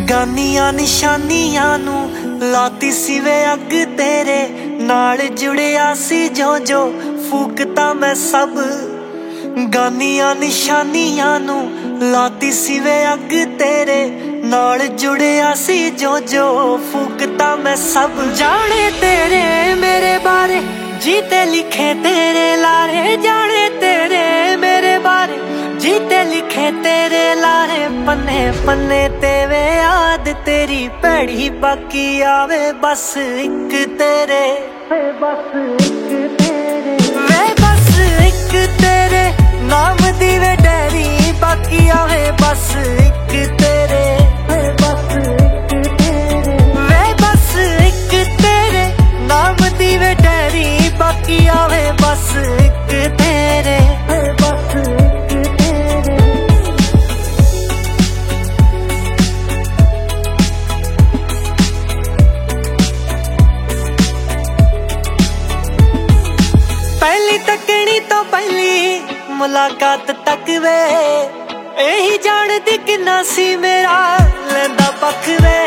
गानियां निशानियां नू लाती सी वे अग तेरे नाल जुड़िया सी जो फूकता मैं सब। गानियां निशानियां नू लाती सी वे अग तेरे नाल जुड़िया सी जो फूकता मैं सब। जाने तेरे मेरे बारे जीते लिखे तेरे लारे, जाने तेरे मेरे बारे जीते लिखे तेरे लारे। पन्ने पन्ने तेरे याद तेरी भैड़ी बाकी आवे बस एक तेरे, बस एक तेरे वे बस एक तेरे नाम दी वे डैरी बाकी आवे बस एक तेरे, बस एक तेरे वे बस एक तेरे नाम दी वे डैरी बाकी आवे बस एक तेरे, बस एक तेरे। पहली तकनी तो पहली मुलाकात तक वे यही जानदी किन्ना सी मेरा लेंदा पख वे।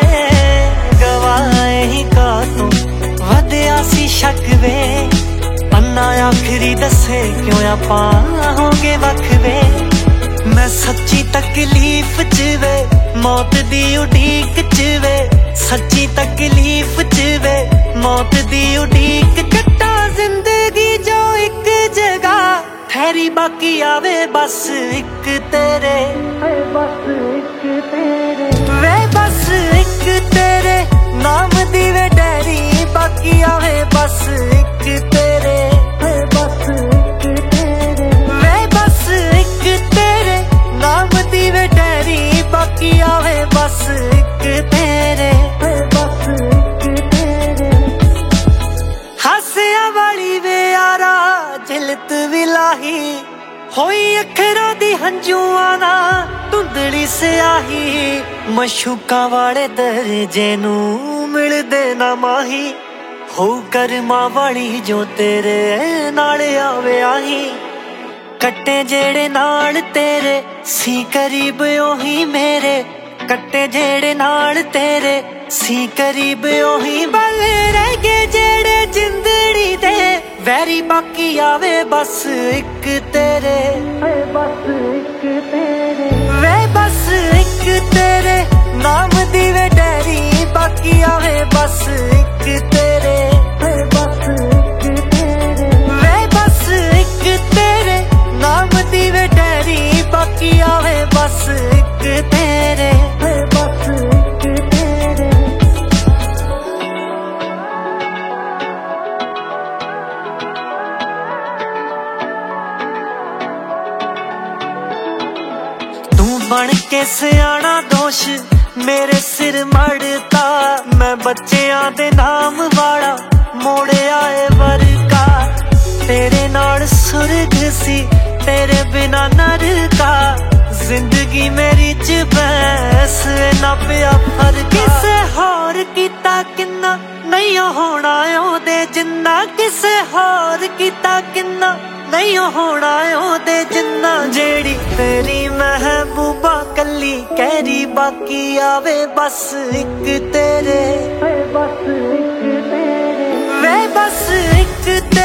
गवाए ही का तू वधिया सी शक वे, पन्ना आखिरी दसे क्यों आपां होगे वख वे। मैं सच्ची तकलीफ च वे मौत दी उड़ीक च वे, सच्ची तकलीफ च वे मौत दी उड़ीक। कट्टा जिंदगी जो एक जगह ठहरी बाकी आवे बस एक तेरे, बस एक तेरे वे बस एक तेरे नाम दी वे डैरी बाकी आवे बस एक तेरे, बस एक तेरे वे बस एक तेरे नाम दी वे डैरी बाकी आवे बस एक तेरे, बस एक तेरे। हासिया वाली वे यारा जिलत विलाही होई अखरां दी हंजुआं ना धुंधली स्याही। मशूका वाले दर्जे नू मिलदे ना माही, हो करमां वाली जो तेरे नाल आवे आही। कट्टे जेड़े नाल तेरे सी करीब ओही मेरे, कट्टे जेड़े नाल तेरे सी करीब ओही। बल रह गए जेड़े जिंदड़ी दे वैरी बाकी आवे बस एक तेरे, बस एक तेरे वे बस एक तेरे नाम दी वे डैरी बाकी आवे बस एक तेरे, बस एक तेरे वे बस एक तेरे नाम दी वे डैरी बाकी आवे बस एक तेरे, बस एक तेरे। तू बन के सियाना दोष मेरे सिर मड़ता, मैं बच्चियां दे नाम वाला मोड़े आए वर्का। तेरे नाल सुरग सी तेरे बिना नरका, जिंदगी मेरी च बस ना पिया फर्क। किसे होर कीता किन्ना नहीं होना ओदे जिन्ना, किसे होर कीता किन्ना नहीं होना ओदे जिन्ना। जेड़ी तेरी महबूबा कली कहरी बाकी आवे बस एक तेरे, बस एक तेरे वे बस एक तेरे